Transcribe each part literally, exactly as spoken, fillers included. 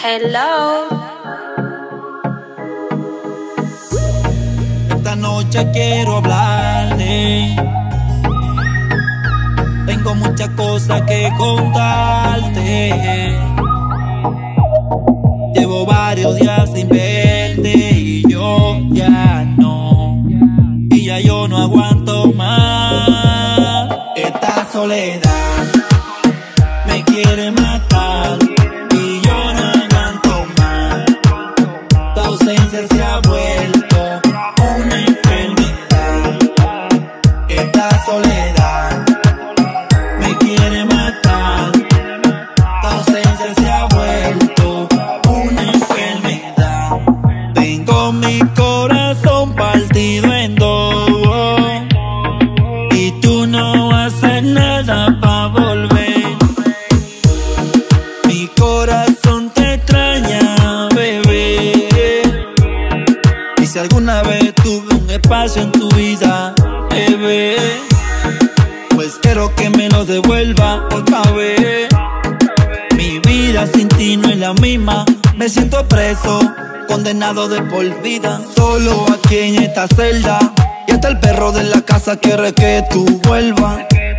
Hello. Esta noche quiero hablarte. Tengo muchas cosas que contarte. Llevo varios días sin verte y yo ya no. Y ya yo no aguanto más. Esta soledad me quiere matar y yo no aguanto más. Tu ausencia se ha vuelto una enfermedad. Esta soledad me quiere matar. Tu ausencia se ha vuelto una enfermedad. Tengo mi corazón partido en dos y tú no haces nada pa' volver. Mi corazón te extraña, bebé. Y si alguna vez tuve un espacio en tu vida, bebé, pues quiero que me lo devuelva otra vez. Mi vida sin ti no es la misma. Me siento preso, condenado de por vida. Solo aquí en esta celda. Y hasta el perro de la casa quiere que tú vuelvas.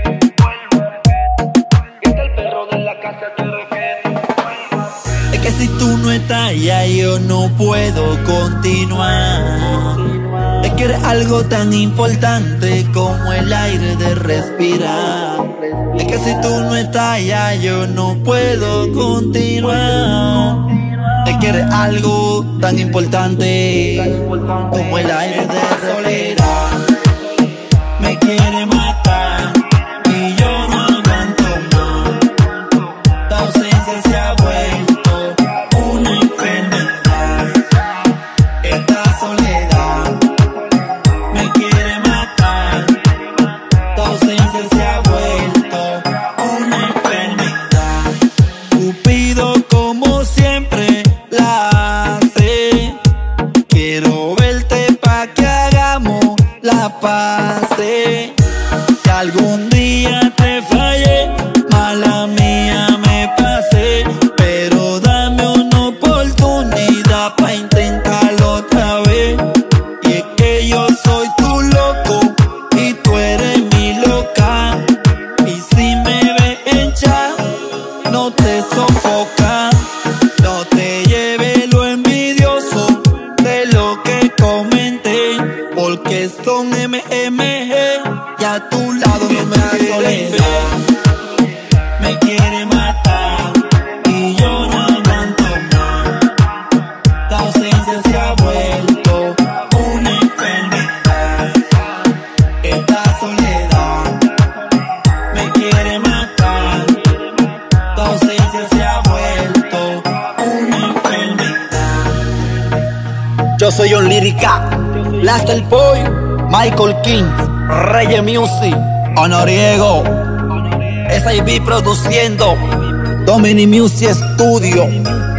Es que si tú no estás ya yo no puedo continuar. Es que eres algo tan importante como el aire de respirar. Es que si tú no estás ya yo no puedo continuar. Es que eres algo tan importante como el aire de soledad. Me quiere matar y yo no aguanto más. Tu ausencia se ha vuelto una enfermedad. Esta soledad me quiere matar. Tu ausencia se ha vuelto una enfermedad. Cupido como siempre la hace. Quiero verte pa' que hagamos la paz. Si algún día te fallé, mala mía me pasé, pero dame una oportunidad pa' intentarlo otra vez. Y es que yo soy tu loco y tú eres mi loca. Y si me ves hincha, no te sofoca. No te lleves lo envidioso de lo que comenté, porque son M M G y a tu lado no me quiere ver. Me quiere matar y yo no aguanto más. Tu ausencia se ha vuelto una enfermedad. Esta soledad me quiere matar. Tu ausencia se ha vuelto una enfermedad. Yo soy John Lírica, Blaster Boy, Michael King, Reyes Music, Honoriego, S I B produciendo, Domini Music Studio.